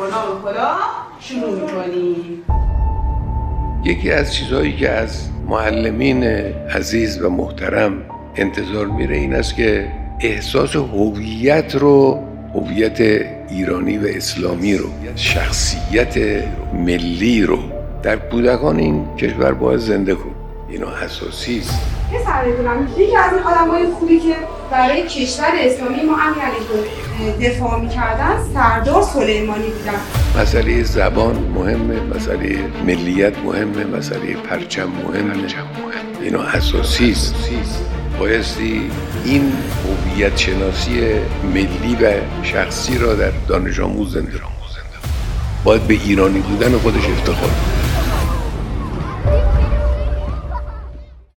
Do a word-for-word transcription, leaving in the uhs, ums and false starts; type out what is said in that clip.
نام خدا شروع میکنیم. یکی از چیزهایی که از معلمین عزیز و محترم انتظار میره این است که احساس هویت رو، هویت ایرانی و اسلامی رو، شخصیت ملی رو در کودکان این کشور باید زنده کن. اینا اساسی است. پسر میدونم یکی از این آدمای خوبی که برای کشور اسلامی ما امیرعلی دفاع میکردن سردار سلیمانی بودن. مسئله زبان مهمه، مسئله ملیت مهمه، مسئله پرچم مهمه. اینا اساسی است. بایستی این هویت شناسی ملی و شخصی را در دانش آموز زنده باید به ایرانی بودن خودش افتخار کنه.